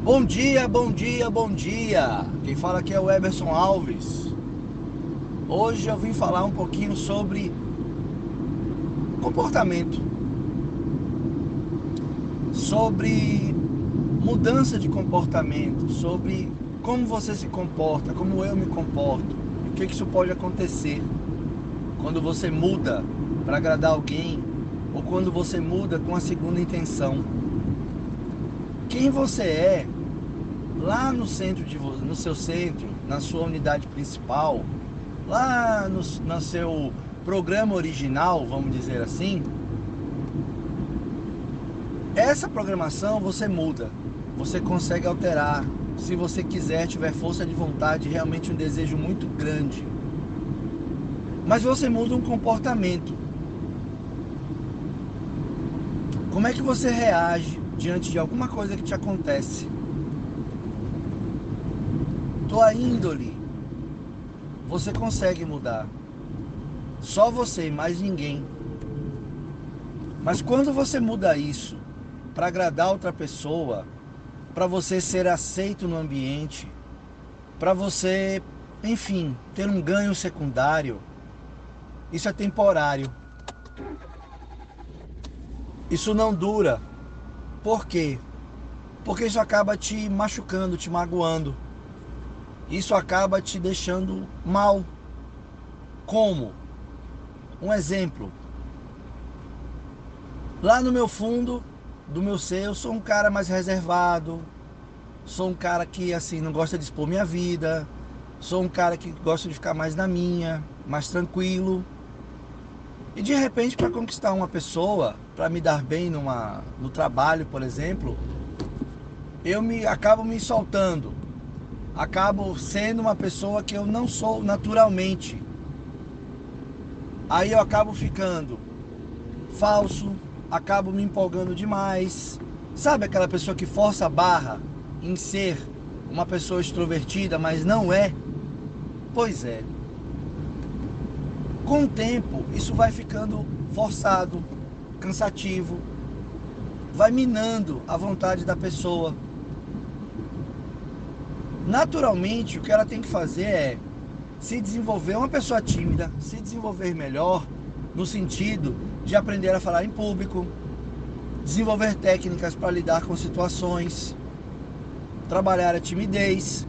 Bom dia, bom dia, bom dia. Quem fala aqui é o Eberson Alves. Hoje eu vim falar um pouquinho sobre comportamento, sobre mudança de comportamento, sobre como você se comporta, como eu me comporto, o que isso pode acontecer quando você muda para agradar alguém ou quando você muda com a segunda intenção. Quem você é lá no centro de você, no seu centro, na sua unidade principal, lá no seu programa original, vamos dizer assim, essa programação você muda, você consegue alterar, se você quiser, tiver força de vontade, realmente um desejo muito grande. Mas você muda um comportamento. Como é que você reage diante de alguma coisa que te acontece? Tua índole, você consegue mudar. Só você e mais ninguém. Mas quando você muda isso para agradar outra pessoa, para você ser aceito no ambiente, para você, enfim, ter um ganho secundário, isso é temporário. Isso não dura. Por quê? Porque isso acaba te machucando, te magoando. Isso acaba te deixando mal. Como? Um exemplo. Lá no meu fundo do meu ser, eu sou um cara mais reservado, sou um cara que assim não gosta de expor minha vida, sou um cara que gosta de ficar mais na minha, mais tranquilo. E de repente, para conquistar uma pessoa, para me dar bem no trabalho, por exemplo, acabo me soltando, acabo sendo uma pessoa que eu não sou naturalmente. Aí eu acabo ficando falso, acabo me empolgando demais. Sabe aquela pessoa que força a barra em ser uma pessoa extrovertida, mas não é? Pois é. Com o tempo, isso vai ficando forçado, cansativo, vai minando a vontade da pessoa. Naturalmente, o que ela tem que fazer é se desenvolver, uma pessoa tímida, se desenvolver melhor, no sentido de aprender a falar em público, desenvolver técnicas para lidar com situações, trabalhar a timidez.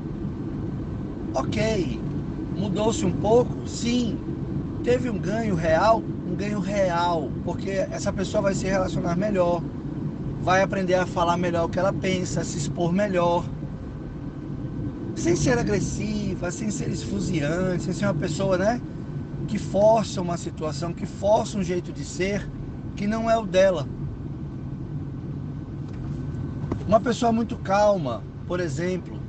Ok, mudou-se um pouco? Sim. Teve um ganho real? Um ganho real, porque essa pessoa vai se relacionar melhor, vai aprender a falar melhor o que ela pensa, se expor melhor, sem ser agressiva, sem ser esfuziante, sem ser uma pessoa, né, que força uma situação, que força um jeito de ser que não é o dela. Uma pessoa muito calma, por exemplo,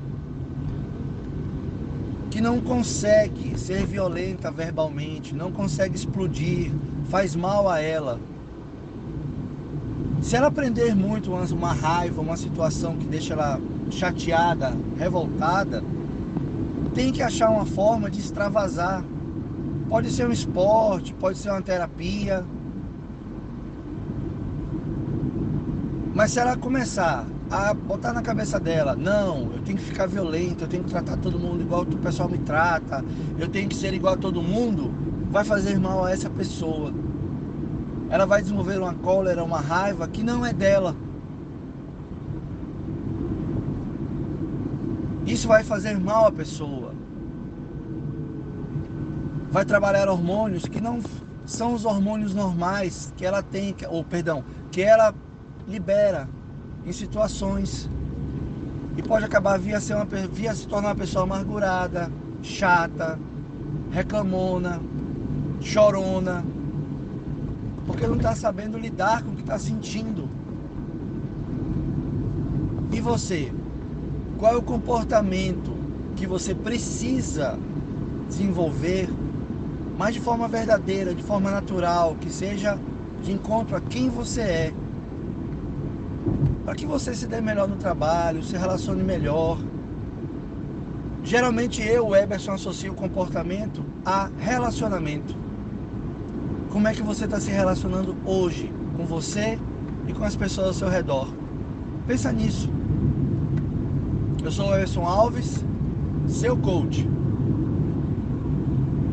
que não consegue ser violenta verbalmente, não consegue explodir, faz mal a ela. Se ela aprender muito uma raiva, uma situação que deixa ela chateada, revoltada, tem que achar uma forma de extravasar. Pode ser um esporte, pode ser uma terapia. Mas se ela começar a botar na cabeça dela, não, eu tenho que ficar violento, eu tenho que tratar todo mundo igual o pessoal me trata, eu tenho que ser igual a todo mundo, vai fazer mal a essa pessoa. Ela vai desenvolver uma cólera, uma raiva que não é dela. Isso vai fazer mal à pessoa. Vai trabalhar hormônios que não são os hormônios normais que ela tem, que ela libera em situações. E pode acabar via se tornar uma pessoa amargurada, chata, reclamona, chorona, porque não está sabendo lidar com o que está sentindo. E você? Qual é o comportamento que você precisa desenvolver, mas de forma verdadeira, de forma natural, que seja de encontro a quem você é, para que você se dê melhor no trabalho, se relacione melhor. Geralmente eu, Eberson, associo o comportamento a relacionamento. Como é que você está se relacionando hoje com você e com as pessoas ao seu redor? Pensa nisso. Eu sou o Everson Alves, seu coach.